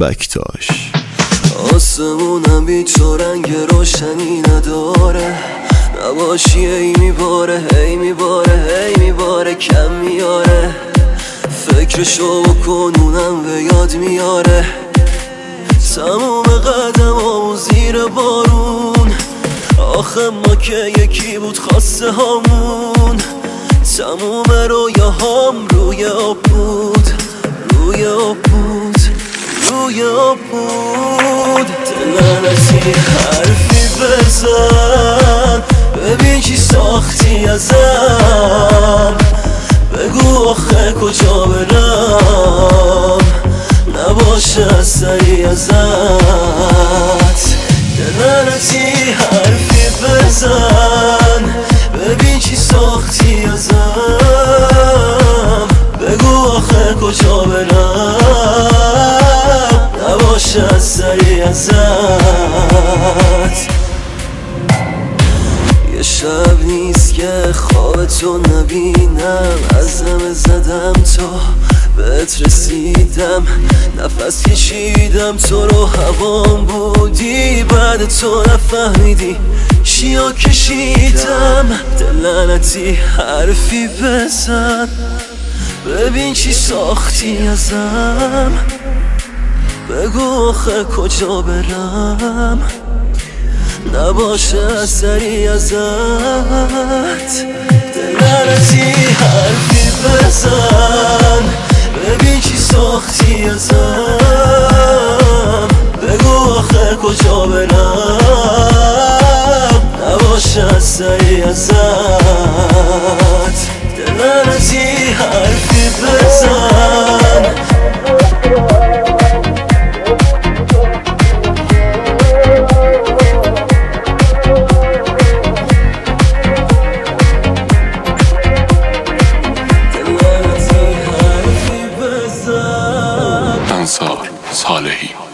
بکتاش. آسمونم بیچ و رنگ روشنی نداره، نباشی ای میباره هی میباره هی میباره کم میاره، فکرشو بکن اونم به یاد میاره، تموم قدمامون زیر بارون، آخه ما که یکی بود خواسته هامون، تموم رویاهام روی آب بود، روی آب بود، روی آب بود. دلنتی حرفی بزن، ببین چی ساختی ازم، بگو آخه کجا برم، نباشه اثری ازت. دلنتی حرفی بزن، ببین چی ساختی ازم، بگو آخه کجا برم، نباشه اثری ازت. یه شب نیست که خواب تو نبینم، عزم زدم تا بهت رسیدم، نفس کشیدم تو رو هوام بودی، بعد تو نفهمیدی چیا کشیدم. دلنتی حرفی بزن، ببین چی ساختی ازم، بگو آخه کجا برم، نباشه اثری ازت. دلنتی حرفی بزن، ببین چی ساختی ازم، بگو آخه کجا برم، نباشه اثری ازت. دلنتی حرفی بزن. انصار صالحی